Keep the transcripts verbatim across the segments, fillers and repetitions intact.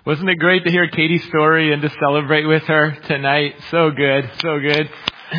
Wasn't it great to hear Katie's story and to celebrate with her tonight? So good, so good.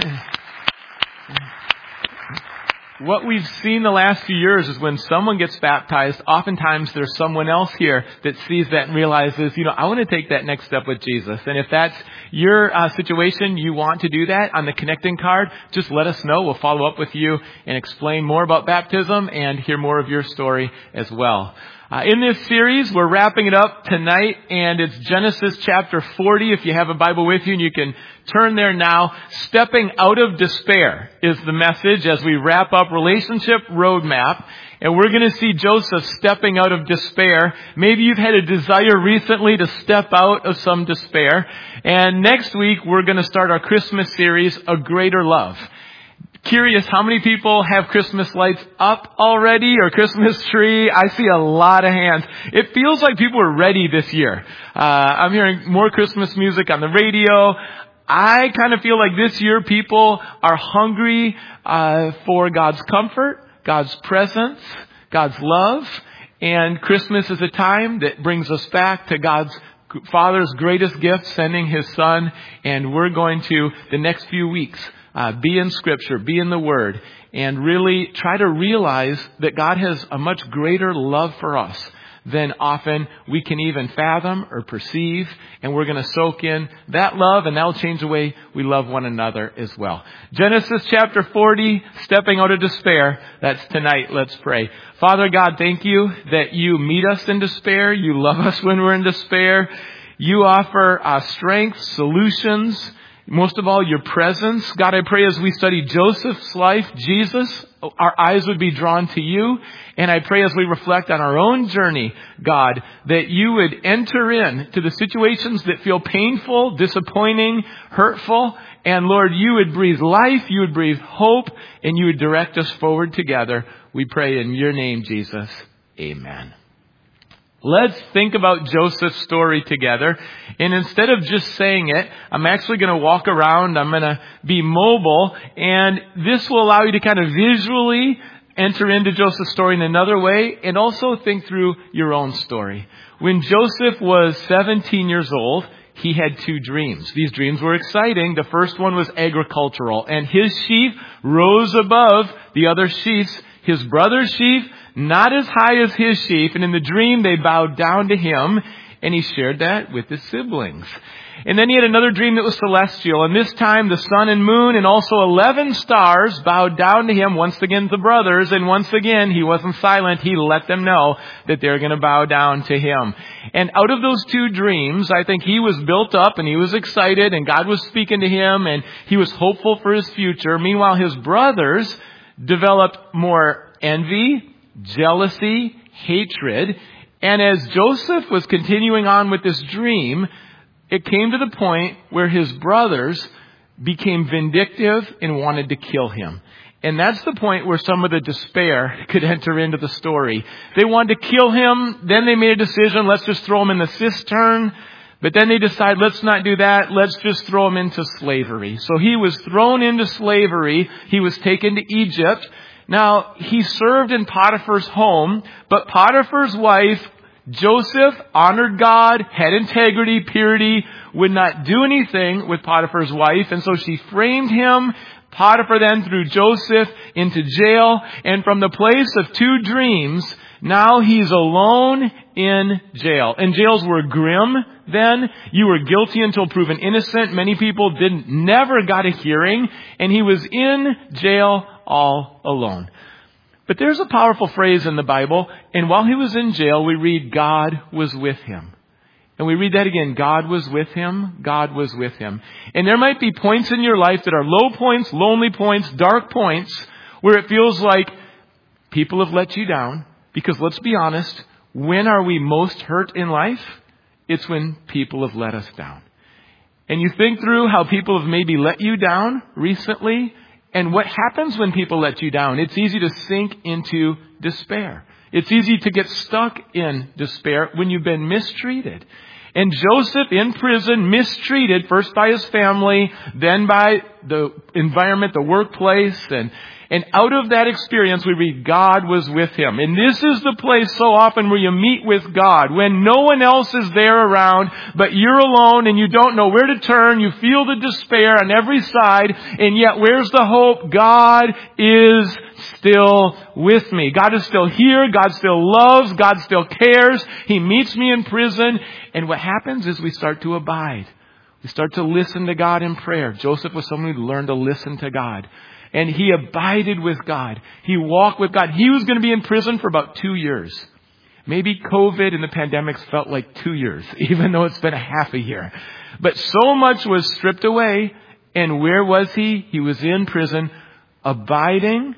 What we've seen the last few years is when someone gets baptized, oftentimes there's someone else here that sees that and realizes, you know, I want to take that next step with Jesus. And if that's your uh, situation, you want to do that on the connecting card, just let us know. We'll follow up with you and explain more about baptism and hear more of your story as well. Uh, in this series, we're wrapping it up tonight, and it's Genesis chapter forty. If you have a Bible with you, and you can turn there now. Stepping out of despair is the message as we wrap up Relationship Roadmap. And we're going to see Joseph stepping out of despair. Maybe you've had a desire recently to step out of some despair. And next week, we're going to start our Christmas series, A Greater Love. Curious, how many people have Christmas lights up already or Christmas tree? I see a lot of hands. It feels like people are ready this year. Uh, I'm hearing more Christmas music on the radio. I kind of feel like this year people are hungry uh, for God's comfort, God's presence, God's love. And Christmas is a time that brings us back to God's Father's greatest gift, sending His Son. And we're going to, the next few weeks, Uh, be in Scripture, be in the Word, and really try to realize that God has a much greater love for us than often we can even fathom or perceive. And we're going to soak in that love, and that'll change the way we love one another as well. Genesis chapter forty, stepping out of despair. That's tonight. Let's pray. Father God, thank you that you meet us in despair. You love us when we're in despair. You offer uh, strength, solutions, most of all, your presence. God, I pray as we study Joseph's life, Jesus, our eyes would be drawn to you. And I pray as we reflect on our own journey, God, that you would enter in to the situations that feel painful, disappointing, hurtful. And Lord, you would breathe life, you would breathe hope, and you would direct us forward together. We pray in your name, Jesus. Amen. Let's think about Joseph's story together. And instead of just saying it, I'm actually going to walk around. I'm going to be mobile. And this will allow you to kind of visually enter into Joseph's story in another way, and also think through your own story. When Joseph was seventeen years old, he had two dreams. These dreams were exciting. The first one was agricultural, and his sheep rose above the other sheaves. His brother's sheep, not as high as his sheep. And in the dream, they bowed down to him. And he shared that with his siblings. And then he had another dream that was celestial. And this time, the sun and moon and also eleven stars bowed down to him. Once again, the brothers. And once again, he wasn't silent. He let them know that they're going to bow down to him. And out of those two dreams, I think he was built up and he was excited. And God was speaking to him. And he was hopeful for his future. Meanwhile, his brothers developed more envy, jealousy, hatred. And as Joseph was continuing on with this dream, it came to the point where his brothers became vindictive and wanted to kill him. And that's the point where some of the despair could enter into the story. They wanted to kill him. Then they made a decision, let's just throw him in the cistern. But then they decided, let's not do that. Let's just throw him into slavery. So he was thrown into slavery. He was taken to Egypt. Now, he served in Potiphar's home, but Potiphar's wife, Joseph, honored God, had integrity, purity, would not do anything with Potiphar's wife, and so she framed him. Potiphar then threw Joseph into jail, and from the place of two dreams, now he's alone in jail. And jails were grim then. You were guilty until proven innocent. Many people didn't, never got a hearing, and he was in jail all alone. But there's a powerful phrase in the Bible, and while he was in jail, we read God was with him. And we read that again, God was with him, God was with him. And there might be points in your life that are low points, lonely points, dark points, where it feels like people have let you down. Because let's be honest, when are we most hurt in life? It's when people have let us down. And you think through how people have maybe let you down recently. And what happens when people let you down? It's easy to sink into despair. It's easy to get stuck in despair when you've been mistreated. And Joseph in prison, mistreated, first by his family, then by the environment, the workplace, and And out of that experience, we read God was with him. And this is the place so often where you meet with God, when no one else is there around, but you're alone and you don't know where to turn. You feel the despair on every side, and yet where's the hope? God is still with me. God is still here. God still loves. God still cares. He meets me in prison. And what happens is we start to abide. We start to listen to God in prayer. Joseph was someone who learned to listen to God. And he abided with God. He walked with God. He was going to be in prison for about two years. Maybe COVID and the pandemics felt like two years, even though it's been a half a year. But so much was stripped away. And where was he? He was in prison, abiding,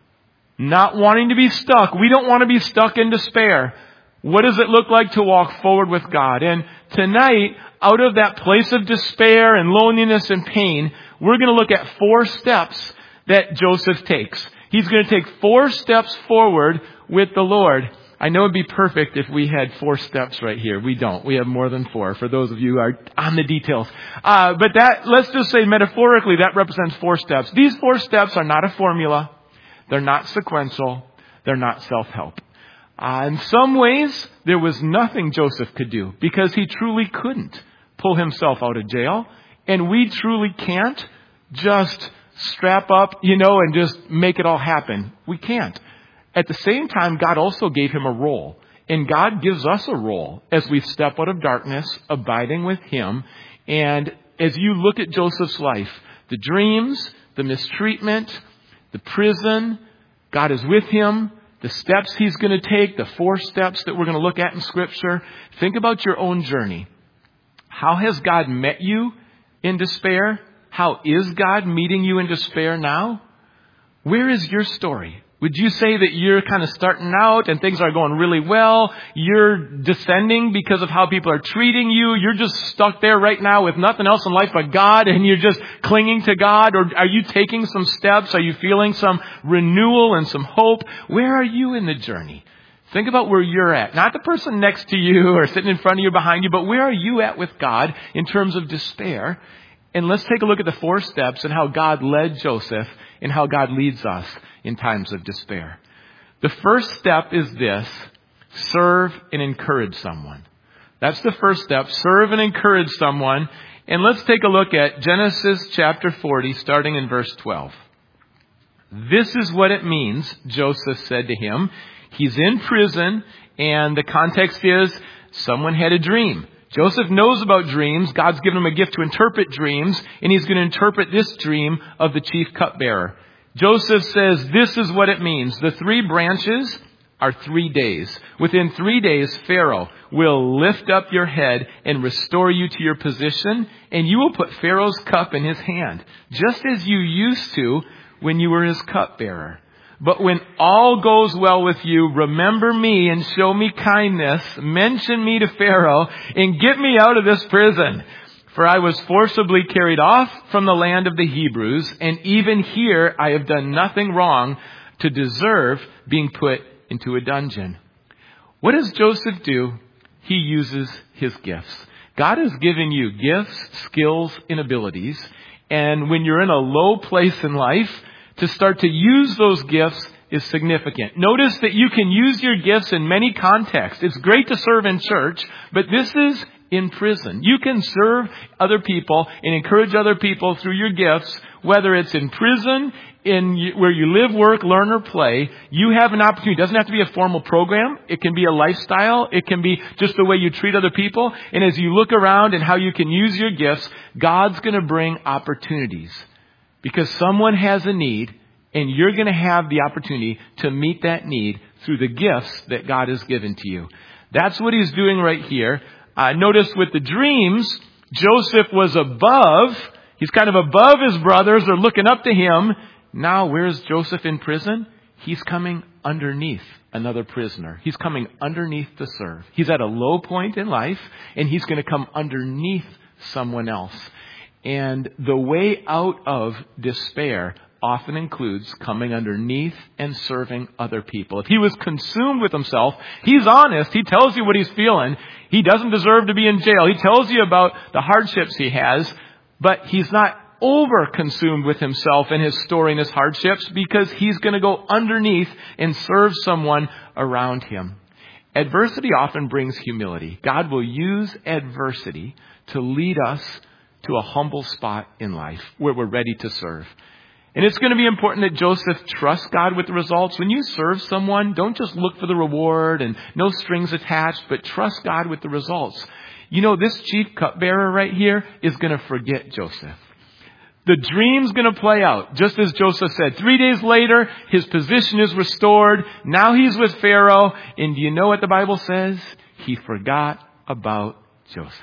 not wanting to be stuck. We don't want to be stuck in despair. What does it look like to walk forward with God? And tonight, out of that place of despair and loneliness and pain, we're going to look at four steps that Joseph takes. He's going to take four steps forward with the Lord. I know it'd be perfect if we had four steps right here. We don't. We have more than four, for those of you who are on the details. Uh, but that, let's just say metaphorically, that represents four steps. These four steps are not a formula. They're not sequential. They're not self-help. Uh, in some ways, there was nothing Joseph could do because he truly couldn't pull himself out of jail. And we truly can't just strap up, you know, and just make it all happen. We can't. At the same time, God also gave him a role. And God gives us a role as we step out of darkness, abiding with him. And as you look at Joseph's life, the dreams, the mistreatment, the prison, God is with him. The steps he's going to take, the four steps that we're going to look at in Scripture. Think about your own journey. How has God met you in despair? How is God meeting you in despair now? Where is your story? Would you say that you're kind of starting out and things are going really well? You're descending because of how people are treating you. You're just stuck there right now with nothing else in life but God, and you're just clinging to God? Or are you taking some steps? Are you feeling some renewal and some hope? Where are you in the journey? Think about where you're at. Not the person next to you or sitting in front of you, behind you, but where are you at with God in terms of despair? And let's take a look at the four steps and how God led Joseph and how God leads us in times of despair. The first step is this: serve and encourage someone. That's the first step. Serve and encourage someone. And let's take a look at Genesis chapter forty, starting in verse twelve. This is what it means, Joseph said to him. He's in prison, and the context is someone had a dream. Joseph knows about dreams. God's given him a gift to interpret dreams, and he's going to interpret this dream of the chief cupbearer. Joseph says, this is what it means. The three branches are three days. Within three days, Pharaoh will lift up your head and restore you to your position, and you will put Pharaoh's cup in his hand, just as you used to when you were his cupbearer. But when all goes well with you, remember me and show me kindness. Mention me to Pharaoh and get me out of this prison. For I was forcibly carried off from the land of the Hebrews, and even here I have done nothing wrong to deserve being put into a dungeon. What does Joseph do? He uses his gifts. God has given you gifts, skills, and abilities. And when you're in a low place in life, to start to use those gifts is significant. Notice that you can use your gifts in many contexts. It's great to serve in church, but this is in prison. You can serve other people and encourage other people through your gifts, whether it's in prison, in where you live, work, learn, or play. You have an opportunity. It doesn't have to be a formal program. It can be a lifestyle. It can be just the way you treat other people. And as you look around and how you can use your gifts, God's going to bring opportunities. Because someone has a need, and you're going to have the opportunity to meet that need through the gifts that God has given to you. That's what he's doing right here. Uh, notice with the dreams, Joseph was above. He's kind of above his brothers. They're looking up to him. Now, where's Joseph in prison? He's coming underneath another prisoner. He's coming underneath to serve. He's at a low point in life, and he's going to come underneath someone else. And the way out of despair, often includes coming underneath and serving other people. If he was consumed with himself, he's honest. He tells you what he's feeling. He doesn't deserve to be in jail. He tells you about the hardships he has, but he's not over-consumed with himself and his story and his hardships, because he's going to go underneath and serve someone around him. Adversity often brings humility. God will use adversity to lead us to a humble spot in life where we're ready to serve. And it's going to be important that Joseph trusts God with the results. When you serve someone, don't just look for the reward and no strings attached, but trust God with the results. You know, this chief cupbearer right here is going to forget Joseph. The dream's going to play out, just as Joseph said. Three days later, his position is restored. Now he's with Pharaoh. And do you know what the Bible says? He forgot about Joseph.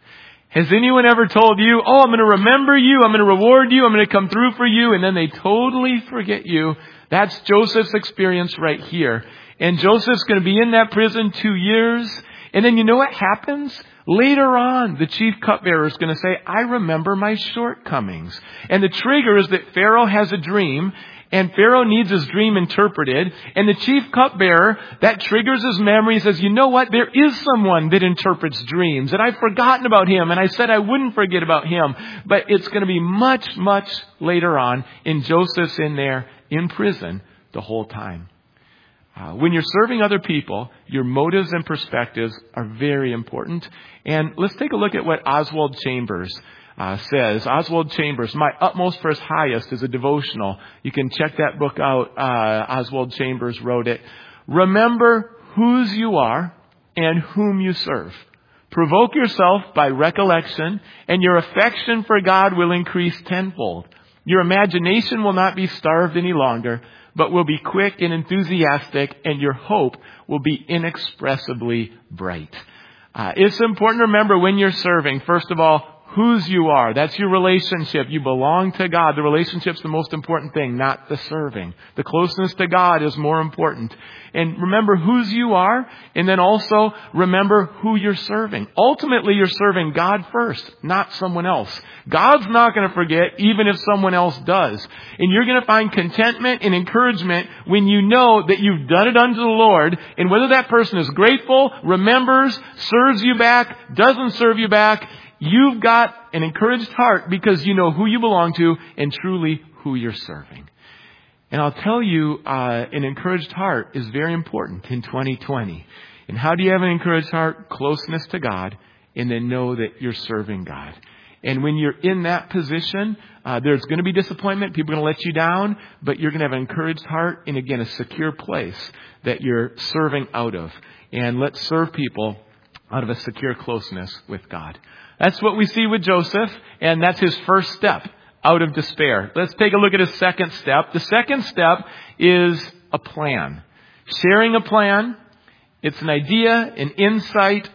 Has anyone ever told you, oh, I'm going to remember you, I'm going to reward you, I'm going to come through for you, and then they totally forget you? That's Joseph's experience right here. And Joseph's going to be in that prison two years. And then you know what happens? Later on, the chief cupbearer is going to say, I remember my shortcomings. And the trigger is that Pharaoh has a dream, and Pharaoh needs his dream interpreted. And the chief cupbearer, that triggers his memory. He says, you know what? There is someone that interprets dreams, and I've forgotten about him, and I said I wouldn't forget about him. But it's going to be much, much later on, and Joseph's in there in prison the whole time. Uh, when you're serving other people, your motives and perspectives are very important. And let's take a look at what Oswald Chambers uh, says. Oswald Chambers, My Utmost for His Highest, is a devotional. You can check that book out. Uh, Oswald Chambers wrote it. Remember whose you are and whom you serve. Provoke yourself by recollection, and your affection for God will increase tenfold. Your imagination will not be starved any longer, but will be quick and enthusiastic, and your hope will be inexpressibly bright. Uh, it's important to remember when you're serving, first of all, whose you are. That's your relationship. You belong to God. The relationship's the most important thing, not the serving. The closeness to God is more important. And remember whose you are, and then also remember who you're serving. Ultimately, you're serving God first, not someone else. God's not going to forget, even if someone else does. And you're going to find contentment and encouragement when you know that you've done it unto the Lord. And whether that person is grateful, remembers, serves you back, doesn't serve you back, you've got an encouraged heart because you know who you belong to and truly who you're serving. And I'll tell you, uh, an encouraged heart is very important in twenty twenty. And how do you have an encouraged heart? Closeness to God, and then know that you're serving God. And when you're in that position, uh, there's going to be disappointment. People are going to let you down, but you're going to have an encouraged heart and, again, a secure place that you're serving out of. And let's serve people out of a secure closeness with God. That's what we see with Joseph, and that's his first step out of despair. Let's take a look at his second step. The second step is a plan. Sharing a plan. It's an idea, an insight,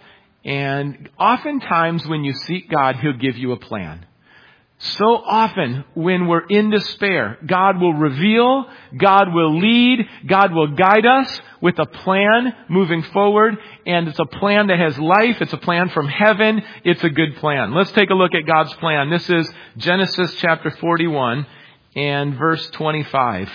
and oftentimes when you seek God, He'll give you a plan. So often when we're in despair, God will reveal, God will lead, God will guide us with a plan moving forward. And it's a plan that has life. It's a plan from heaven. It's a good plan. Let's take a look at God's plan. This is Genesis chapter forty-one and verse twenty-five.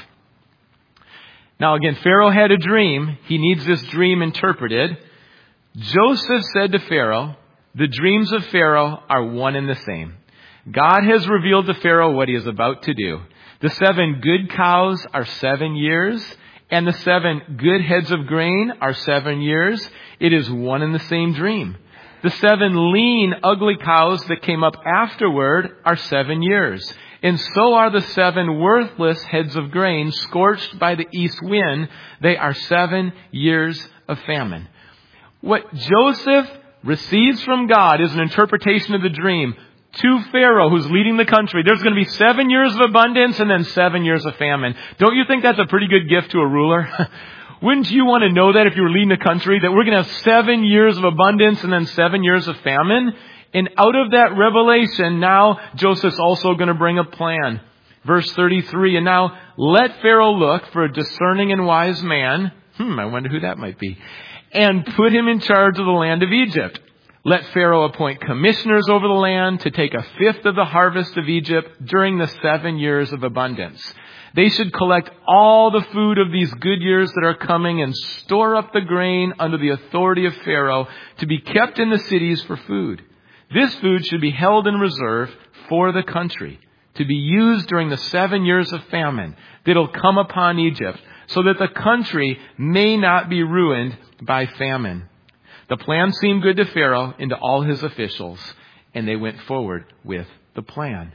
Now again, Pharaoh had a dream. He needs this dream interpreted. Joseph said to Pharaoh, the dreams of Pharaoh are one and the same. God has revealed to Pharaoh what he is about to do. The seven good cows are seven years, and the seven good heads of grain are seven years. It is one and the same dream. The seven lean, ugly cows that came up afterward are seven years. And so are the seven worthless heads of grain scorched by the east wind. They are seven years of famine. What Joseph receives from God is an interpretation of the dream to Pharaoh, who's leading the country. There's going to be seven years of abundance and then seven years of famine. Don't you think that's a pretty good gift to a ruler? Wouldn't you want to know that if you were leading a country, that we're going to have seven years of abundance and then seven years of famine? And out of that revelation, now Joseph's also going to bring a plan. Verse thirty-three, and now let Pharaoh look for a discerning and wise man. Hmm, I wonder who that might be. And put him in charge of the land of Egypt. Let Pharaoh appoint commissioners over the land to take a fifth of the harvest of Egypt during the seven years of abundance. They should collect all the food of these good years that are coming and store up the grain under the authority of Pharaoh to be kept in the cities for food. This food should be held in reserve for the country, to be used during the seven years of famine that'll come upon Egypt, so that the country may not be ruined by famine. The plan seemed good to Pharaoh and to all his officials, and they went forward with the plan.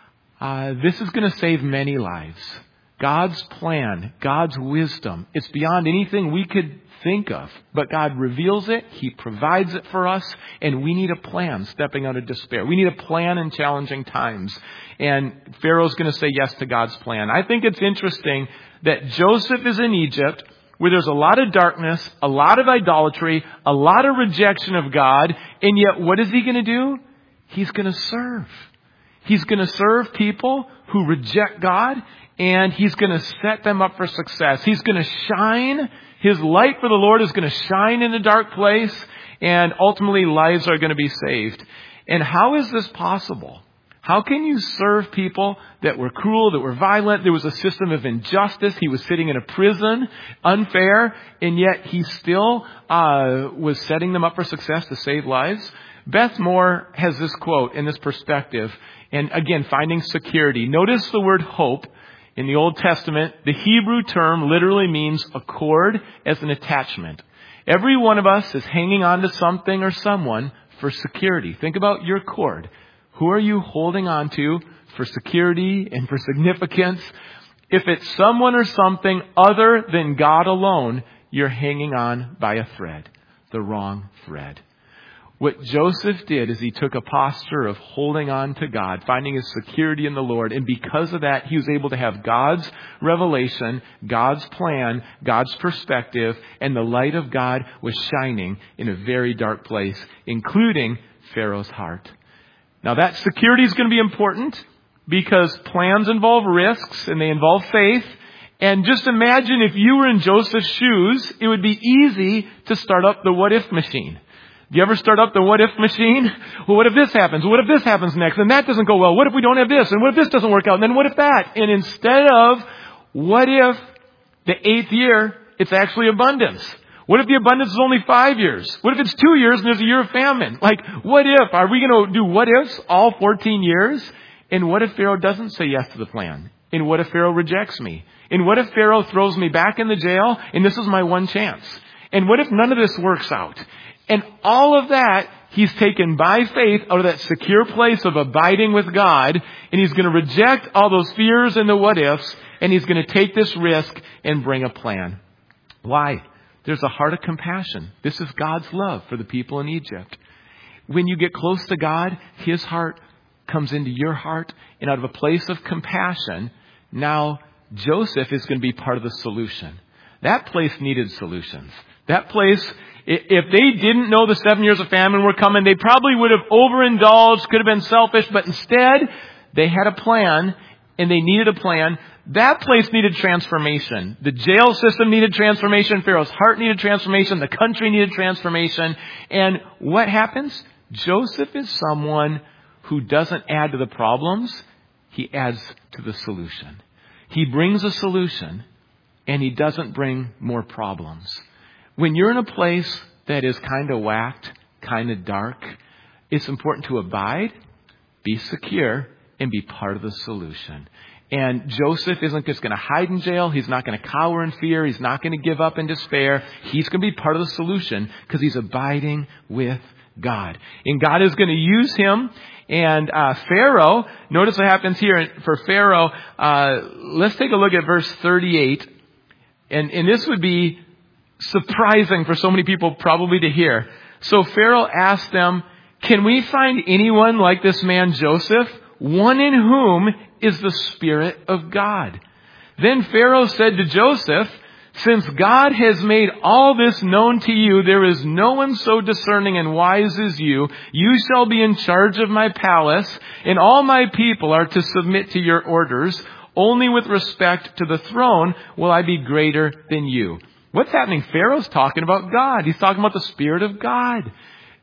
Uh, this is going to save many lives. God's plan, God's wisdom, it's beyond anything we could think of. But God reveals it, He provides it for us, and we need a plan stepping out of despair. We need a plan in challenging times. And Pharaoh's going to say yes to God's plan. I think it's interesting that Joseph is in Egypt, where there's a lot of darkness, a lot of idolatry, a lot of rejection of God, and yet what is he going to do? He's going to serve. He's going to serve people who reject God, and he's going to set them up for success. He's going to shine. His light for the Lord is going to shine in a dark place, and ultimately lives are going to be saved. And how is this possible? How can you serve people that were cruel, that were violent? There was a system of injustice. He was sitting in a prison, unfair, and yet he still uh, was setting them up for success to save lives. Beth Moore has this quote in this perspective, and again, finding security. Notice the word hope. In the Old Testament, the Hebrew term literally means a cord as an attachment. Every one of us is hanging on to something or someone for security. Think about your cord. Who are you holding on to for security and for significance? If it's someone or something other than God alone, you're hanging on by a thread, the wrong thread. What Joseph did is he took a posture of holding on to God, finding his security in the Lord. And because of that, he was able to have God's revelation, God's plan, God's perspective, and the light of God was shining in a very dark place, including Pharaoh's heart. Now that security is going to be important because plans involve risks and they involve faith. And just imagine if you were in Joseph's shoes, it would be easy to start up the what if machine. Do you ever start up the what if machine? Well, what if this happens? What if this happens next? And that doesn't go well. What if we don't have this? And what if this doesn't work out? And then what if that? And instead of what if the eighth year, it's actually abundance? What if the abundance is only five years? What if it's two years and there's a year of famine? Like, what if? Are we going to do what ifs all fourteen years? And what if Pharaoh doesn't say yes to the plan? And what if Pharaoh rejects me? And what if Pharaoh throws me back in the jail and this is my one chance? And what if none of this works out? And all of that, he's taken by faith out of that secure place of abiding with God, and he's going to reject all those fears and the what ifs, and he's going to take this risk and bring a plan. Why? There's a heart of compassion. This is God's love for the people in Egypt. When you get close to God, his heart comes into your heart, and out of a place of compassion, now Joseph is going to be part of the solution. That place needed solutions. That place, if they didn't know the seven years of famine were coming, they probably would have overindulged, could have been selfish, but instead they had a plan and they needed a plan. That place needed transformation. The jail system needed transformation. Pharaoh's heart needed transformation. The country needed transformation. And what happens? Joseph is someone who doesn't add to the problems. He adds to the solution. He brings a solution and he doesn't bring more problems. When you're in a place that is kind of whacked, kind of dark, it's important to abide, be secure, and be part of the solution. And Joseph isn't just going to hide in jail. He's not going to cower in fear. He's not going to give up in despair. He's going to be part of the solution because he's abiding with God. And God is going to use him. And uh, Pharaoh, notice what happens here for Pharaoh. Uh, let's take a look at verse thirty-eight. And, and this would be surprising for so many people probably to hear. So Pharaoh asked them, can we find anyone like this man Joseph, one in whom is the Spirit of God? Then Pharaoh said to Joseph, since God has made all this known to you, there is no one so discerning and wise as you. You shall be in charge of my palace, and all my people are to submit to your orders. Only with respect to the throne will I be greater than you. What's happening? Pharaoh's talking about God. He's talking about the Spirit of God.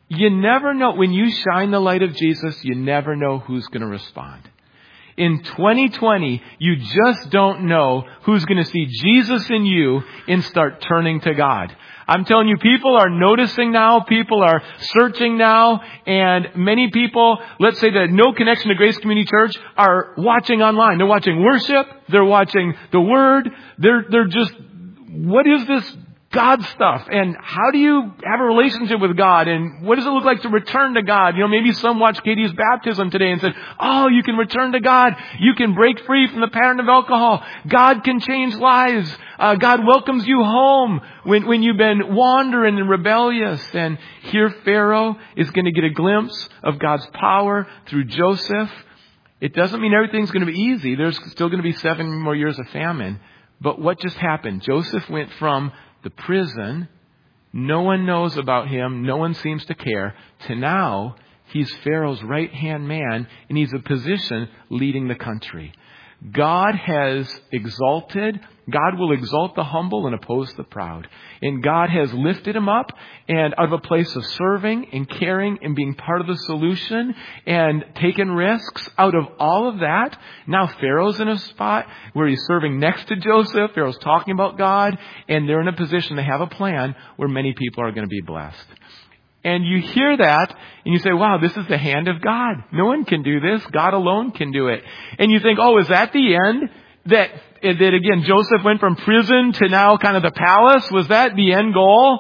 You never know. When you shine the light of Jesus, you never know who's going to respond. In twenty twenty, you just don't know who's going to see Jesus in you and start turning to God. I'm telling you, people are noticing now, people are searching now, and many people, let's say that no connection to Grace Community Church, are watching online. They're watching worship, they're watching the Word, they're, they're just, what is this God stuff? And how do you have a relationship with God? And what does it look like to return to God? You know, maybe some watched Katie's baptism today and said, oh, you can return to God. You can break free from the pattern of alcohol. God can change lives. Uh, God welcomes you home when, when you've been wandering and rebellious. And here Pharaoh is going to get a glimpse of God's power through Joseph. It doesn't mean everything's going to be easy. There's still going to be seven more years of famine. But what just happened? Joseph went from the prison, no one knows about him, no one seems to care, to now he's Pharaoh's right-hand man and he's a position leading the country. God has exalted, God will exalt the humble and oppose the proud. And God has lifted him up and out of a place of serving and caring and being part of the solution and taking risks out of all of that. Now Pharaoh's in a spot where he's serving next to Joseph. Pharaoh's talking about God and they're in a position to have a plan where many people are going to be blessed. And you hear that and you say, wow, this is the hand of God. No one can do this. God alone can do it. And you think, oh, is that the end? That, that again, Joseph went from prison to now kind of the palace? Was that the end goal?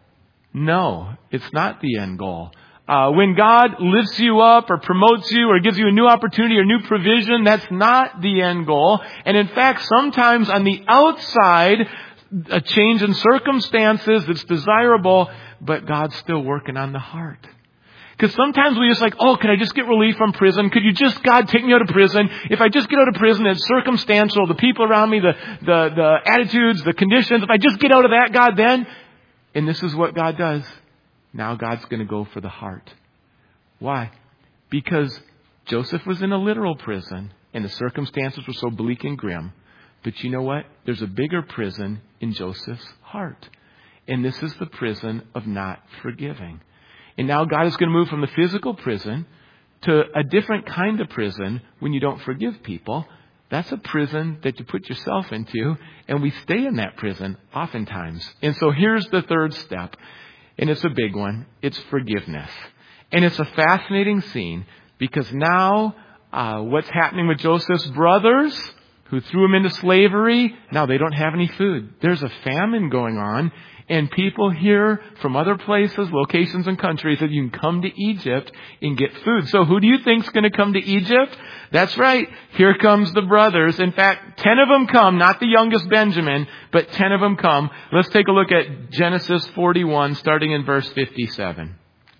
No, it's not the end goal. Uh, when God lifts you up or promotes you or gives you a new opportunity or new provision, that's not the end goal. And in fact, sometimes on the outside, a change in circumstances that's desirable, but God's still working on the heart. Because sometimes we just like, oh, can I just get relief from prison? Could you just, God, take me out of prison? If I just get out of prison, it's circumstantial. The people around me, the, the, the attitudes, the conditions. If I just get out of that, God, then. And this is what God does. Now God's going to go for the heart. Why? Because Joseph was in a literal prison and the circumstances were so bleak and grim. But you know what? There's a bigger prison in Joseph's heart. And this is the prison of not forgiving. And now God is going to move from the physical prison to a different kind of prison when you don't forgive people. That's a prison that you put yourself into, and we stay in that prison oftentimes. And so here's the third step, and it's a big one. It's forgiveness. And it's a fascinating scene because now uh, what's happening with Joseph's brothers who threw him into slavery, now they don't have any food. There's a famine going on. And people hear from other places, locations and countries that you can come to Egypt and get food. So who do you think is going to come to Egypt? That's right. Here comes the brothers. In fact, ten of them come, not the youngest Benjamin, but ten of them come. Let's take a look at Genesis forty-one, starting in verse fifty-seven.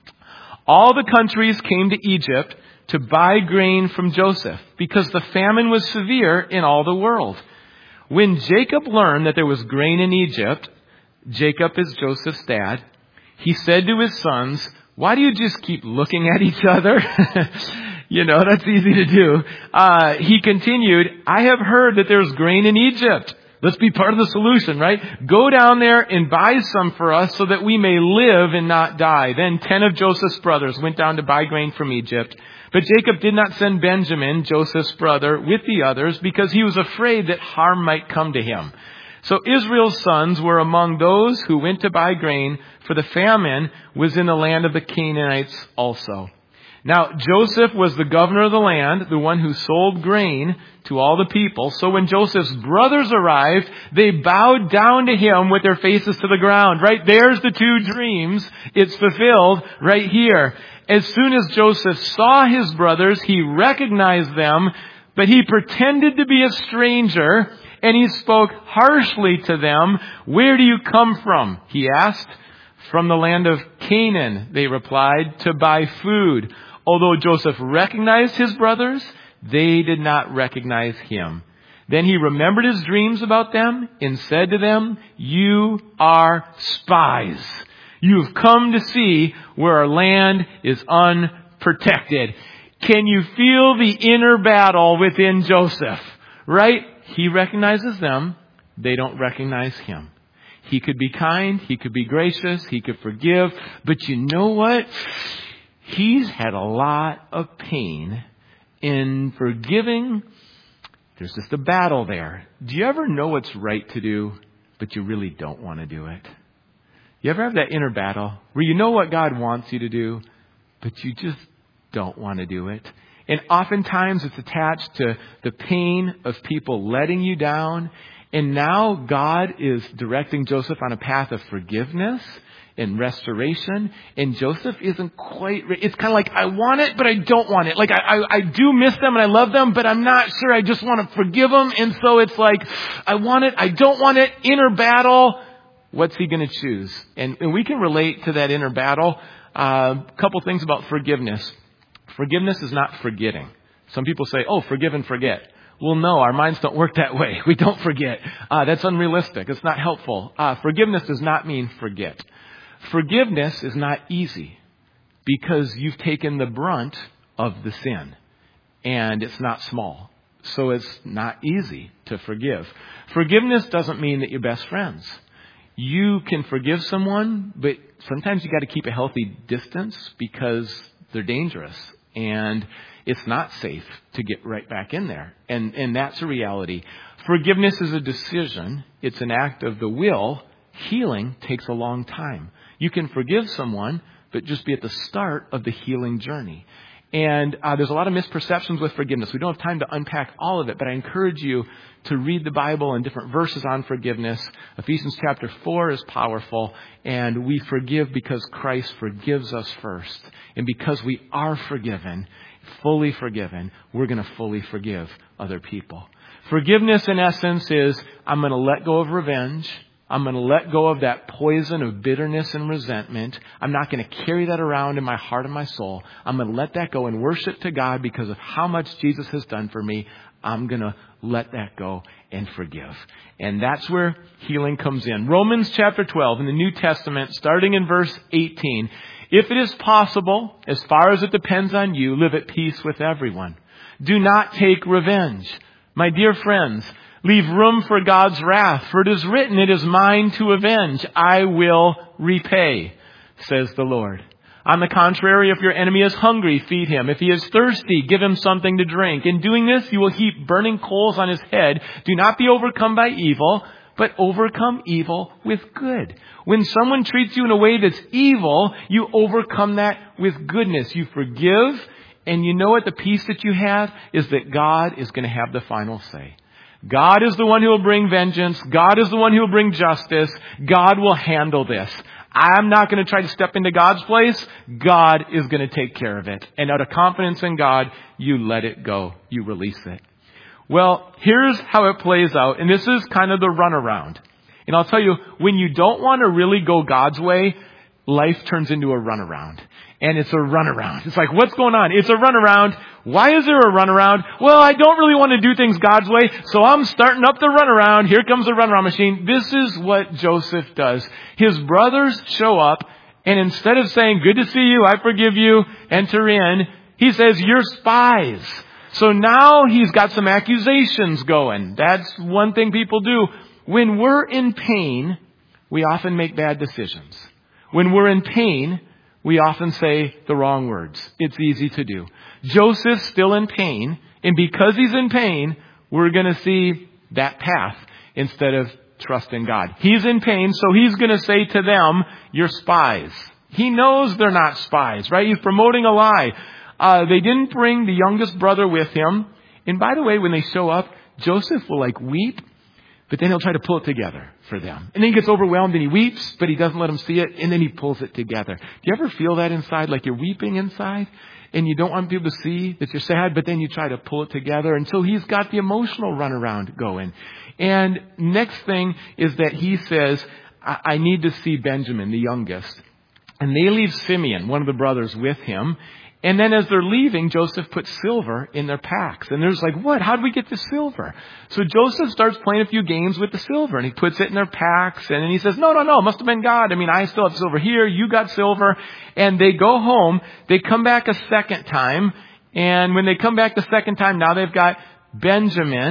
All the countries came to Egypt to buy grain from Joseph because the famine was severe in all the world. When Jacob learned that there was grain in Egypt, Jacob is Joseph's dad, he said to his sons, why do you just keep looking at each other? You know, that's easy to do. Uh, he continued, I have heard that there's grain in Egypt. Let's be part of the solution, right? Go down there and buy some for us so that we may live and not die. Then ten of Joseph's brothers went down to buy grain from Egypt. But Jacob did not send Benjamin, Joseph's brother, with the others because he was afraid that harm might come to him. So Israel's sons were among those who went to buy grain, for the famine was in the land of the Canaanites also. Now, Joseph was the governor of the land, the one who sold grain to all the people. So when Joseph's brothers arrived, they bowed down to him with their faces to the ground. Right? There's the two dreams. It's fulfilled right here. As soon as Joseph saw his brothers, he recognized them, but he pretended to be a stranger. And he spoke harshly to them. Where do you come from? He asked. From the land of Canaan, they replied, to buy food. Although Joseph recognized his brothers, they did not recognize him. Then he remembered his dreams about them and said to them, you are spies. You've come to see where our land is unprotected. Can you feel the inner battle within Joseph? Right? He recognizes them. They don't recognize him. He could be kind. He could be gracious. He could forgive. But you know what? He's had a lot of pain in forgiving. There's just a battle there. Do you ever know what's right to do, but you really don't want to do it? You ever have that inner battle where you know what God wants you to do, but you just don't want to do it? And oftentimes it's attached to the pain of people letting you down. And now God is directing Joseph on a path of forgiveness and restoration. And Joseph isn't quite, it's kind of like, I want it, but I don't want it. Like, I, I, I do miss them and I love them, but I'm not sure. I just want to forgive them. And so it's like, I want it, I don't want it, inner battle. What's he going to choose? And, and we can relate to that inner battle. A uh, couple things about forgiveness. Forgiveness is not forgetting. Some people say, oh, forgive and forget. Well, no, our minds don't work that way. We don't forget. Uh, that's unrealistic. It's not helpful. Uh, forgiveness does not mean forget. Forgiveness is not easy because you've taken the brunt of the sin and it's not small. So it's not easy to forgive. Forgiveness doesn't mean that you're best friends. You can forgive someone, but sometimes you got to keep a healthy distance because they're dangerous and it's not safe to get right back in there. And, and that's a reality. Forgiveness is a decision. It's an act of the will. Healing takes a long time. You can forgive someone, but just be at the start of the healing journey. And uh, there's a lot of misperceptions with forgiveness. We don't have time to unpack all of it, but I encourage you to read the Bible and different verses on forgiveness. Ephesians chapter four is powerful, and we forgive because Christ forgives us first. And because we are forgiven, fully forgiven, we're going to fully forgive other people. Forgiveness, in essence, is I'm going to let go of revenge. I'm going to let go of that poison of bitterness and resentment. I'm not going to carry that around in my heart and my soul. I'm going to let that go and worship to God because of how much Jesus has done for me. I'm going to let that go and forgive. And that's where healing comes in. Romans chapter twelve in the New Testament, starting in verse eighteen. If it is possible, as far as it depends on you, live at peace with everyone. Do not take revenge. My dear friends, leave room for God's wrath, for it is written, it is mine to avenge. I will repay, says the Lord. On the contrary, if your enemy is hungry, feed him. If he is thirsty, give him something to drink. In doing this, you will heap burning coals on his head. Do not be overcome by evil, but overcome evil with good. When someone treats you in a way that's evil, you overcome that with goodness. You forgive, and you know what? The peace that you have is that God is going to have the final say. God is the one who will bring vengeance. God is the one who will bring justice. God will handle this. I'm not going to try to step into God's place. God is going to take care of it. And out of confidence in God, you let it go. You release it. Well, here's how it plays out. And this is kind of the runaround. And I'll tell you, when you don't want to really go God's way, life turns into a runaround. And it's a runaround. It's like, what's going on? It's a runaround. Why is there a runaround? Well, I don't really want to do things God's way, so I'm starting up the runaround. Here comes the runaround machine. This is what Joseph does. His brothers show up, and instead of saying, good to see you, I forgive you, enter in, he says, you're spies. So now he's got some accusations going. That's one thing people do. When we're in pain, we often make bad decisions. When we're in pain, we often say the wrong words. It's easy to do. Joseph's still in pain, and because he's in pain, we're going to see that path instead of trust in God. He's in pain, so he's going to say to them, you're spies. He knows they're not spies, right? He's promoting a lie. Uh, they didn't bring the youngest brother with him. And by the way, when they show up, Joseph will like weep, but then he'll try to pull it together for them. And then he gets overwhelmed and he weeps, but he doesn't let them see it. And then he pulls it together. Do you ever feel that inside? Like you're weeping inside and you don't want people to see that you're sad, but then you try to pull it together. And so he's got the emotional runaround going. And next thing is that he says, I, I need to see Benjamin, the youngest. And they leave Simeon, one of the brothers, with him. And then as they're leaving, Joseph puts silver in their packs. And there's like, what? How did we get the silver? So Joseph starts playing a few games with the silver. And he puts it in their packs. And then he says, no, no, no. It must have been God. I mean, I still have silver here. You got silver. And they go home. They come back a second time. And when they come back the second time, now they've got Benjamin.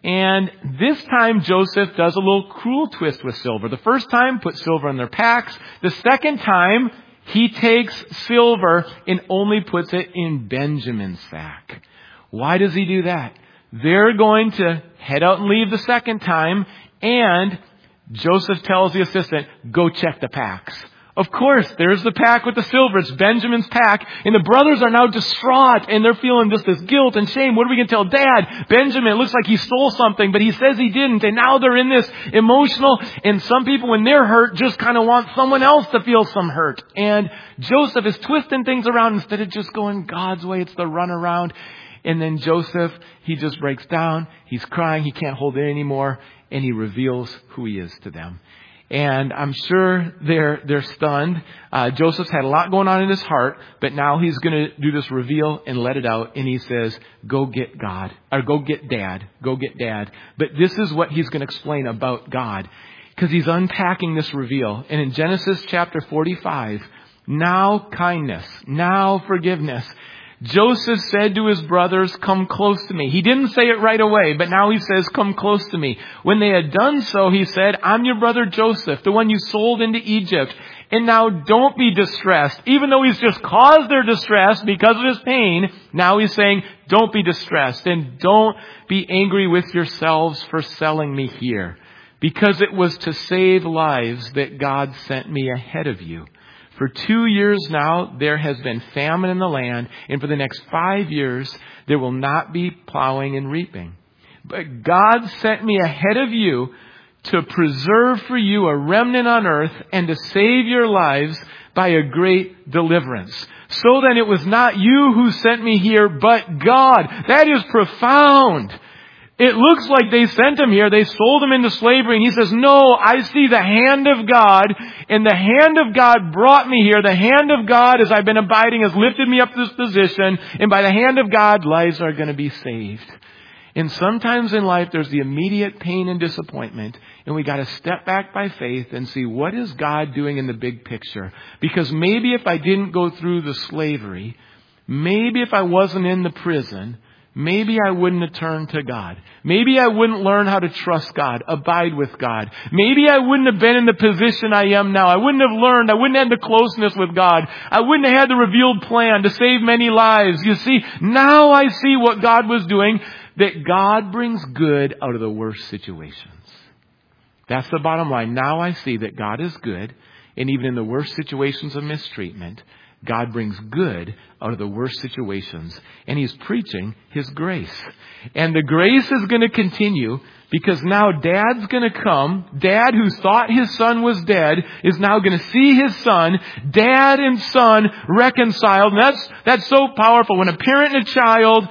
And this time Joseph does a little cruel twist with silver. The first time, put silver in their packs. The second time, he takes silver and only puts it in Benjamin's sack. Why does he do that? They're going to head out and leave the second time, and Joseph tells the assistant, go check the packs. Of course, there's the pack with the silver. It's Benjamin's pack. And the brothers are now distraught, and they're feeling just this guilt and shame. What are we going to tell Dad? Benjamin, it looks like he stole something, but he says he didn't. And now they're in this emotional, and some people, when they're hurt, just kind of want someone else to feel some hurt. And Joseph is twisting things around instead of just going God's way. It's the runaround. And then Joseph, he just breaks down. He's crying. He can't hold it anymore. And he reveals who he is to them. And I'm sure they're they're stunned. Uh, Joseph's had a lot going on in his heart, but now he's going to do this reveal and let it out. And he says, go get God, or go get Dad, go get Dad. But this is what he's going to explain about God, because he's unpacking this reveal. And in Genesis chapter forty-five, now kindness, now forgiveness. Joseph said to his brothers, come close to me. He didn't say it right away, but now he says, come close to me. When they had done so, he said, I'm your brother Joseph, the one you sold into Egypt. And now don't be distressed. Even though he's just caused their distress because of his pain, now he's saying, don't be distressed and don't be angry with yourselves for selling me here, because it was to save lives that God sent me ahead of you. For two years now, there has been famine in the land, and for the next five years, there will not be plowing and reaping. But God sent me ahead of you to preserve for you a remnant on earth and to save your lives by a great deliverance. So then it was not you who sent me here, but God. That is profound. It looks like they sent him here. They sold him into slavery. And he says, no, I see the hand of God. And the hand of God brought me here. The hand of God, as I've been abiding, has lifted me up to this position. And by the hand of God, lives are going to be saved. And sometimes in life, there's the immediate pain and disappointment. And we got to step back by faith and see, what is God doing in the big picture? Because maybe if I didn't go through the slavery, maybe if I wasn't in the prison, maybe I wouldn't have turned to God. Maybe I wouldn't learn how to trust God, abide with God. Maybe I wouldn't have been in the position I am now. I wouldn't have learned. I wouldn't have had the closeness with God. I wouldn't have had the revealed plan to save many lives. You see, now I see what God was doing, that God brings good out of the worst situations. That's the bottom line. Now I see that God is good, and even in the worst situations of mistreatment, God brings good out of the worst situations. And he's preaching his grace. And the grace is going to continue, because now Dad's going to come. Dad, who thought his son was dead, is now going to see his son. Dad and son reconciled. And that's, that's so powerful. When a parent and a child,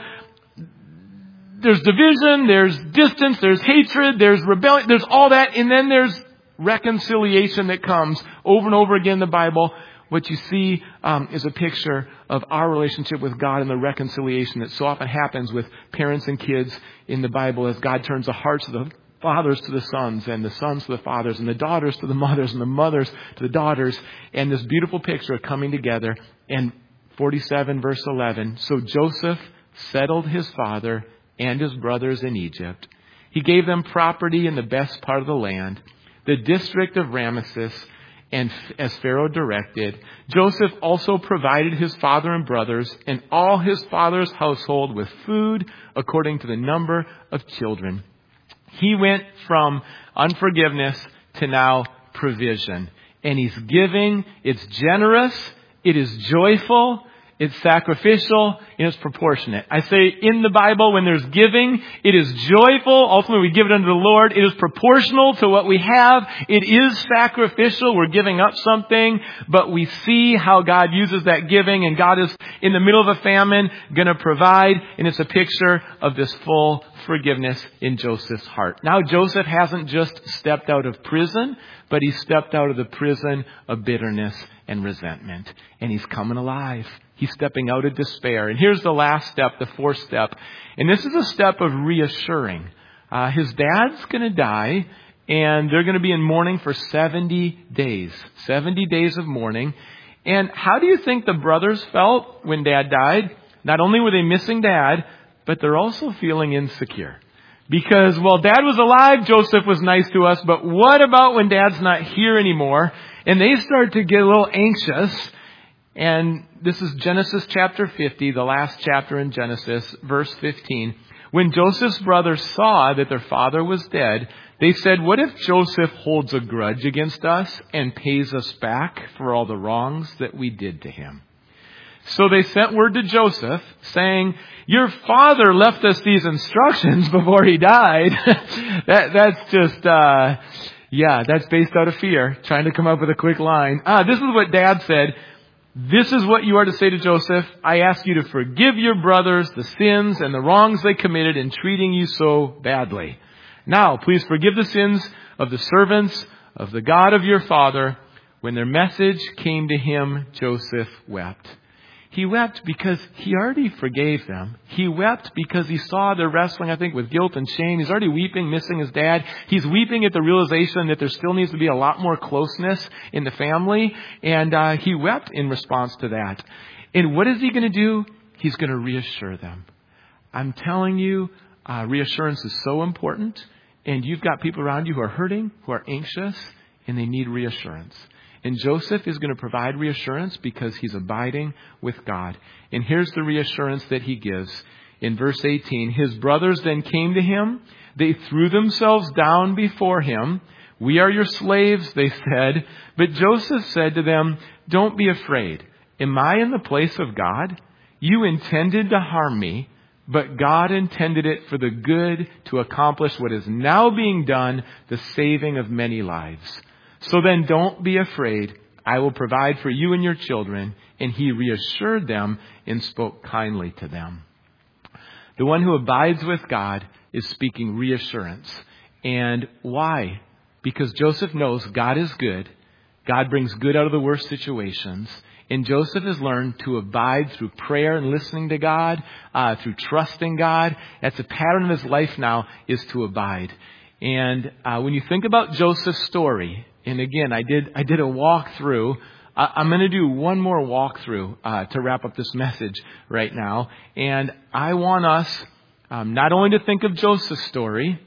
there's division, there's distance, there's hatred, there's rebellion, there's all that. And then there's reconciliation that comes over and over again in the Bible. What you see um, is a picture of our relationship with God and the reconciliation that so often happens with parents and kids in the Bible, as God turns the hearts of the fathers to the sons, and the sons to the fathers, and the daughters to the mothers, and the mothers to the daughters. And this beautiful picture of coming together. And forty-seven verse eleven, so Joseph settled his father and his brothers in Egypt. He gave them property in the best part of the land, the district of Ramesses, and as Pharaoh directed. Joseph also provided his father and brothers and all his father's household with food according to the number of children. He went from unforgiveness to now provision. And he's giving. It's generous. It is joyful. It's sacrificial, and it's proportionate. I say in the Bible, when there's giving, it is joyful. Ultimately, we give it unto the Lord. It is proportional to what we have. It is sacrificial. We're giving up something, but we see how God uses that giving, and God is in the middle of a famine going to provide, and it's a picture of this full forgiveness in Joseph's heart. Now, Joseph hasn't just stepped out of prison, but he stepped out of the prison of bitterness and resentment, and he's coming alive. He's stepping out of despair. And here's the last step, the fourth step. And this is a step of reassuring. Uh, his dad's going to die, and they're going to be in mourning for seventy days. seventy days of mourning. And how do you think the brothers felt when Dad died? Not only were they missing Dad, but they're also feeling insecure. Because while Dad was alive, Joseph was nice to us, but what about when Dad's not here anymore? And they start to get a little anxious. And this is Genesis chapter fifty, the last chapter in Genesis, verse fifteen. When Joseph's brothers saw that their father was dead, they said, "What if Joseph holds a grudge against us and pays us back for all the wrongs that we did to him?" So they sent word to Joseph saying, "Your father left us these instructions before he died." that, that's just, uh, yeah, that's based out of fear, trying to come up with a quick line. Ah, this is what Dad said. "This is what you are to say to Joseph. I ask you to forgive your brothers the sins and the wrongs they committed in treating you so badly. Now, please forgive the sins of the servants of the God of your father." When their message came to him, Joseph wept. He wept because he already forgave them. He wept because he saw they're wrestling, I think, with guilt and shame. He's already weeping, missing his dad. He's weeping at the realization that there still needs to be a lot more closeness in the family. And uh, he wept in response to that. And what is he going to do? He's going to reassure them. I'm telling you, uh, reassurance is so important. And you've got people around you who are hurting, who are anxious, and they need reassurance. And Joseph is going to provide reassurance because he's abiding with God. And here's the reassurance that he gives in verse eighteen. His brothers then came to him. They threw themselves down before him. "We are your slaves," they said. But Joseph said to them, "Don't be afraid. Am I in the place of God? You intended to harm me, but God intended it for the good to accomplish what is now being done, the saving of many lives. So then don't be afraid. I will provide for you and your children." And he reassured them and spoke kindly to them. The one who abides with God is speaking reassurance. And why? Because Joseph knows God is good. God brings good out of the worst situations. And Joseph has learned to abide through prayer and listening to God, uh, through trusting God. That's a pattern of his life now, is to abide. And uh, when you think about Joseph's story, and again, I did I did a walkthrough. Uh, I'm going to do one more walkthrough uh, to wrap up this message right now. And I want us um, not only to think of Joseph's story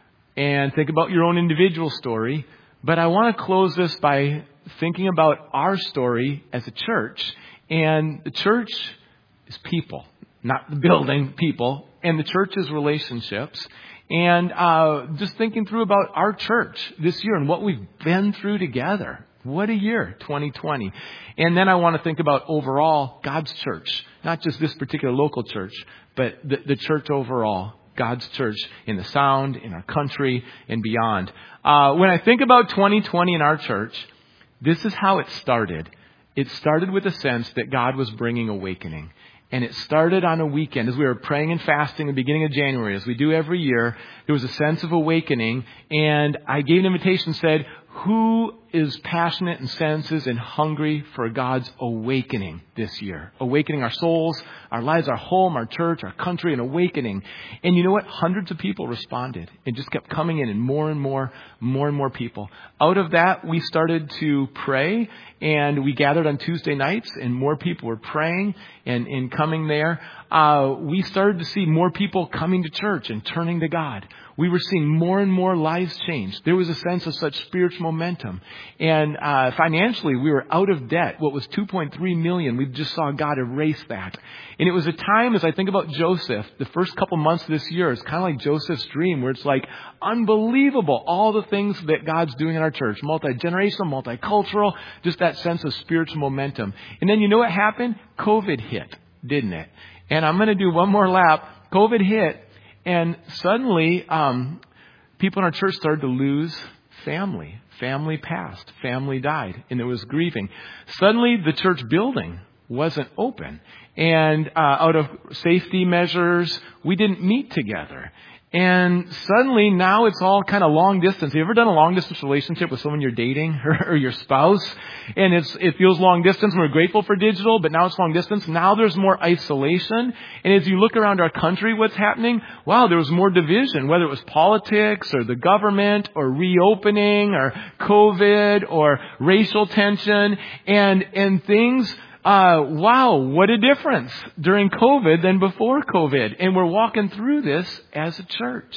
and think about your own individual story, but I want to close this by thinking about our story as a church. And the church is people, not the building, people. And the church is relationships. And uh, just thinking through about our church this year and what we've been through together. What a year, twenty twenty. And then I want to think about overall God's church, not just this particular local church, but the, the church overall, God's church in the Sound, in our country, and beyond. Uh, when I think about twenty twenty in our church, this is how it started. It started with a sense that God was bringing awakening. And it started on a weekend as we were praying and fasting at the beginning of January, as we do every year. There was a sense of awakening. And I gave an invitation and said, who is passionate and senses and hungry for God's awakening this year? Awakening our souls, our lives, our home, our church, our country, an awakening. And you know what? Hundreds of people responded. It just kept coming in, and more and more, more and more people. Out of that, we started to pray, and we gathered on Tuesday nights, and more people were praying and, and coming there. Uh, we started to see more people coming to church and turning to God. We were seeing more and more lives change. There was a sense of such spiritual momentum. And uh, financially, we were out of debt. What was two point three million dollars, we just saw God erase that. And it was a time, as I think about Joseph, the first couple months of this year, it's kind of like Joseph's dream, where it's like unbelievable, all the things that God's doing in our church. Multi-generational, multicultural, just that sense of spiritual momentum. And then you know what happened? COVID hit, didn't it? And I'm going to do one more lap. COVID hit. And suddenly, um, people in our church started to lose family. Family passed. Family died. And there was grieving. Suddenly, the church building wasn't open. And uh, out of safety measures, we didn't meet together. And suddenly, now it's all kind of long distance. Have you ever done a long distance relationship with someone you're dating or, or your spouse? And it's, it feels long distance, and we're grateful for digital, but now it's long distance. Now there's more isolation. And as you look around our country, what's happening? Wow, there was more division, whether it was politics or the government or reopening or COVID or racial tension and, and things. Uh, wow, what a difference during COVID than before COVID. And we're walking through this as a church.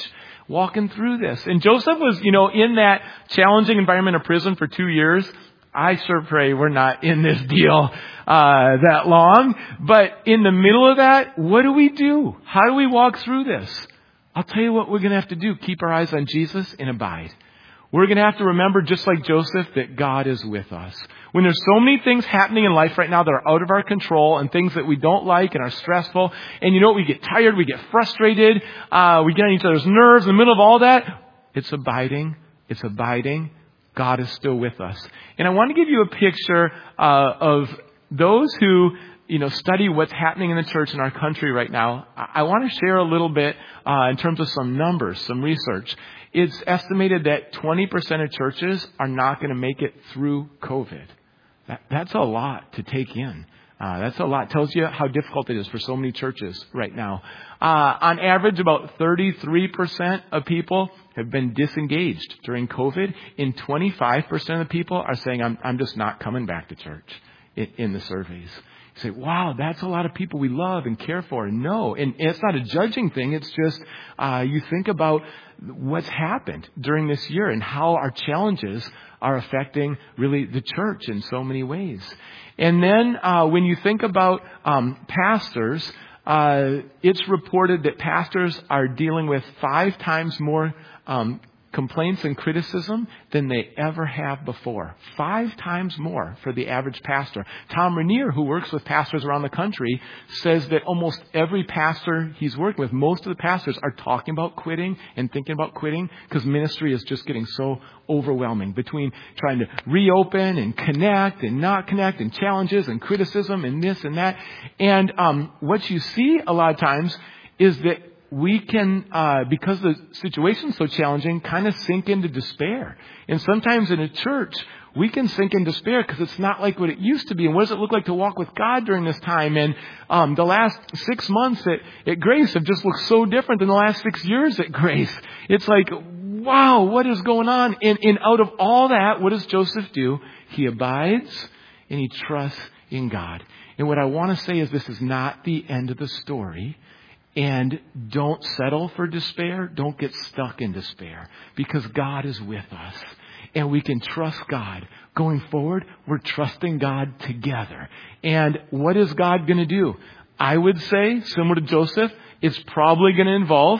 walking through this. And Joseph was, you know, in that challenging environment of prison for two years. I sure pray we're not in this deal uh that long. But in the middle of that, what do we do? How do we walk through this? I'll tell you what we're going to have to do. Keep our eyes on Jesus and abide. We're going to have to remember, just like Joseph, that God is with us. When there's so many things happening in life right now that are out of our control and things that we don't like and are stressful, and you know what, we get tired, we get frustrated, uh, we get on each other's nerves in the middle of all that, it's abiding, it's abiding. God is still with us. And I want to give you a picture uh, of those who, you know, study what's happening in the church in our country right now. I, I want to share a little bit uh, in terms of some numbers, some research. It's estimated that twenty percent of churches are not going to make it through COVID. That, that's a lot to take in. Uh, that's a lot. Tells you how difficult it is for so many churches right now. Uh, on average, about thirty-three percent of people have been disengaged during COVID. And twenty-five percent of the people are saying, I'm, I'm just not coming back to church in, in the surveys. You say, wow, that's a lot of people we love and care for. No, and it's not a judging thing. It's just uh, you think about what's happened during this year and how our challenges are affecting really the church in so many ways. And then uh, when you think about um, pastors, uh, it's reported that pastors are dealing with five times more um complaints and criticism than they ever have before. Five times more for the average pastor. Tom Rainier, who works with pastors around the country, says that almost every pastor he's working with, most of the pastors are talking about quitting and thinking about quitting because ministry is just getting so overwhelming between trying to reopen and connect and not connect and challenges and criticism and this and that. And um, what you see a lot of times is that we can, uh, because the situation's so challenging, kind of sink into despair. And sometimes in a church, we can sink in despair because it's not like what it used to be. And what does it look like to walk with God during this time? And um, the last six months at, at Grace have just looked so different than the last six years at Grace. It's like, wow, what is going on? And, and out of all that, what does Joseph do? He abides and he trusts in God. And what I want to say is this is not the end of the story. And don't settle for despair. Don't get stuck in despair because God is with us and we can trust God. Going forward, we're trusting God together. And what is God going to do? I would say, similar to Joseph, it's probably going to involve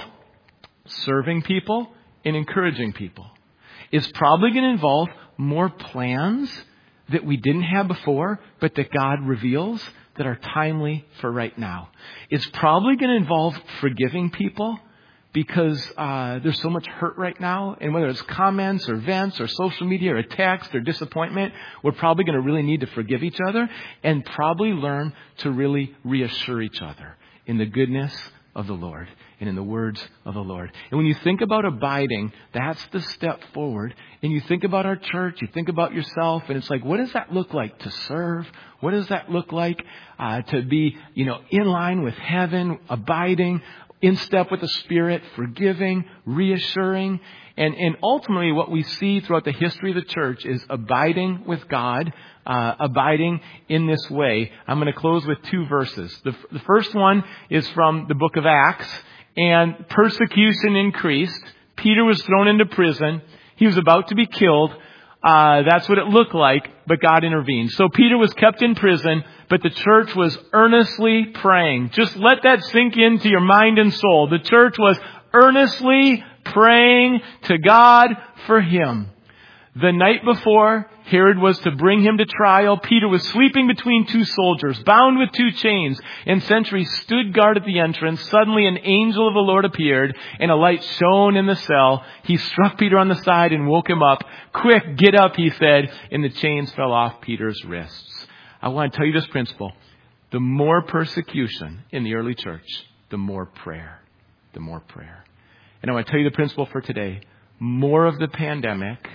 serving people and encouraging people. It's probably going to involve more plans that we didn't have before, but that God reveals that are timely for right now. It's probably going to involve forgiving people because uh, there's so much hurt right now. And whether it's comments or events or social media or a text or disappointment, we're probably going to really need to forgive each other and probably learn to really reassure each other in the goodness of the Lord and in the words of the Lord. And when you think about abiding, that's the step forward. And you think about our church, you think about yourself, and it's like, what does that look like to serve? What does that look like uh, to be, you know, in line with heaven, abiding, in step with the Spirit, forgiving, reassuring? And, and ultimately what we see throughout the history of the church is abiding with God, uh, abiding in this way. I'm going to close with two verses. The, the first one is from the book of Acts. And persecution increased. Peter was thrown into prison. He was about to be killed. Uh, that's what it looked like, but God intervened. So Peter was kept in prison, but the church was earnestly praying. Just let that sink into your mind and soul. The church was earnestly praying to God for him. The night before Herod was to bring him to trial, Peter was sleeping between two soldiers, bound with two chains, and sentries stood guard at the entrance. Suddenly an angel of the Lord appeared, and a light shone in the cell. He struck Peter on the side and woke him up. Quick, get up, he said, and the chains fell off Peter's wrists. I want to tell you this principle. The more persecution in the early church, the more prayer. The more prayer. And I want to tell you the principle for today. More of the pandemic,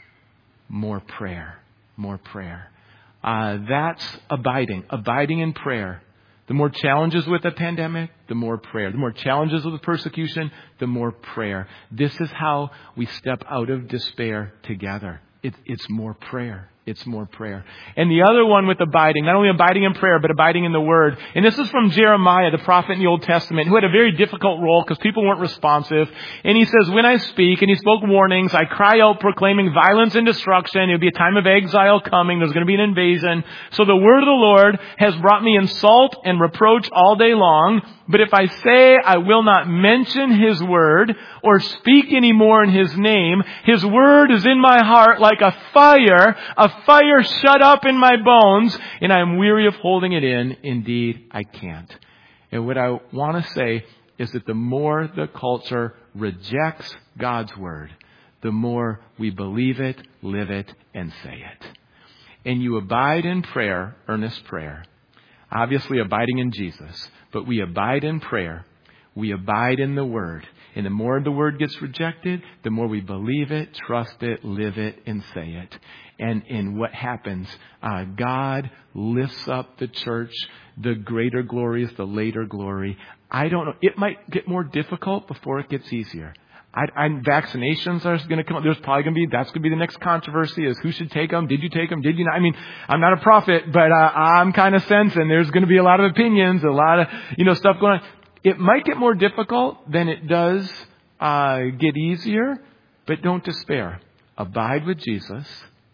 more prayer, more prayer. Uh, that's abiding, abiding in prayer. The more challenges with the pandemic, the more prayer. The more challenges with the persecution, the more prayer. This is how we step out of despair together. It, it's more prayer. It's more prayer. And the other one with abiding, not only abiding in prayer, but abiding in the Word. And this is from Jeremiah, the prophet in the Old Testament, who had a very difficult role because people weren't responsive. And he says, when I speak, and he spoke warnings, I cry out proclaiming violence and destruction. It would be a time of exile coming. There's going to be an invasion. So the word of the Lord has brought me insult and reproach all day long. But if I say I will not mention His word or speak any more in His name, His word is in my heart like a fire, a fire shut up in my bones, and I am weary of holding it in. Indeed, I can't. And what I want to say is that the more the culture rejects God's word, the more we believe it, live it, and say it. And you abide in prayer, earnest prayer. Obviously abiding in Jesus, but we abide in prayer. We abide in the Word. And the more the Word gets rejected, the more we believe it, trust it, live it, and say it. And in what happens, uh, God lifts up the church. The greater glory is the later glory. I don't know. It might get more difficult before it gets easier. I, I, vaccinations are going to come up. There's probably going to be, that's going to be the next controversy is who should take them. Did you take them? Did you not? I mean, I'm not a prophet, but uh, I'm kind of sensing there's going to be a lot of opinions, a lot of, you know, stuff going on. It might get more difficult than it does uh, get easier, but don't despair. Abide with Jesus.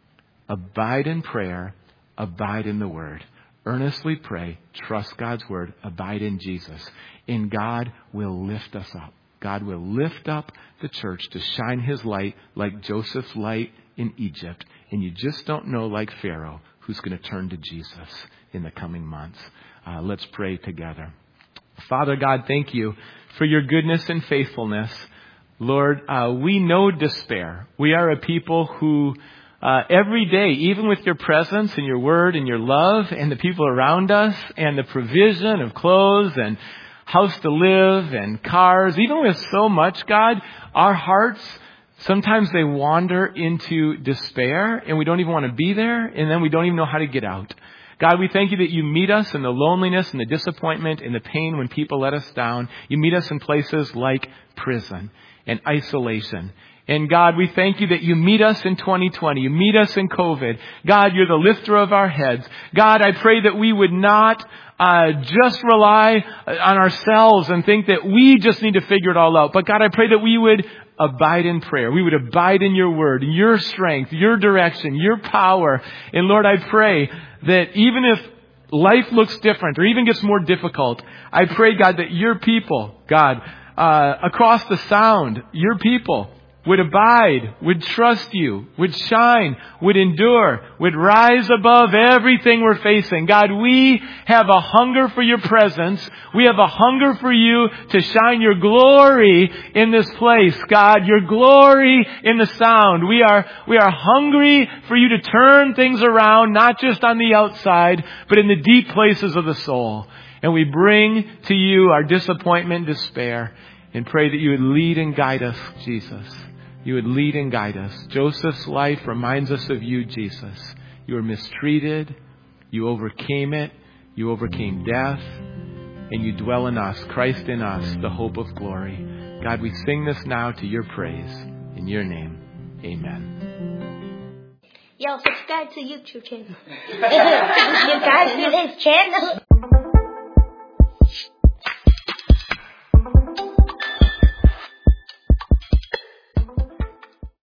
Abide in prayer. Abide in the Word. Earnestly pray. Trust God's Word. Abide in Jesus. And God will lift us up. God will lift up the church to shine His light like Joseph's light in Egypt. And you just don't know, like Pharaoh, who's going to turn to Jesus in the coming months. Uh, let's pray together. Father God, thank you for your goodness and faithfulness. Lord, uh, we know despair. We are a people who uh, every day, even with your presence and your word and your love and the people around us and the provision of clothes and house to live and cars, even with so much, God, our hearts, sometimes they wander into despair and we don't even want to be there, and then we don't even know how to get out. God, we thank you that you meet us in the loneliness and the disappointment and the pain when people let us down. You meet us in places like prison and isolation. And God, we thank you that you meet us in twenty twenty. You meet us in COVID. God, you're the lifter of our heads. God, I pray that we would not Uh, just rely on ourselves and think that we just need to figure it all out. But God, I pray that we would abide in prayer. We would abide in your word, your strength, your direction, your power. And Lord, I pray that even if life looks different or even gets more difficult, I pray, God, that your people, God, uh, across the sound, your people would abide, would trust you, would shine, would endure, would rise above everything we're facing. God, we have a hunger for your presence. We have a hunger for you to shine your glory in this place. God, your glory in the sound. We are, we are hungry for you to turn things around, not just on the outside, but in the deep places of the soul. And we bring to you our disappointment and despair and pray that you would lead and guide us, Jesus. You would lead and guide us. Joseph's life reminds us of you, Jesus. You were mistreated. You overcame it. You overcame death. And you dwell in us, Christ in us, the hope of glory. God, we sing this now to your praise. In your name, amen. Yo, subscribe to YouTube channel. Subscribe to this channel.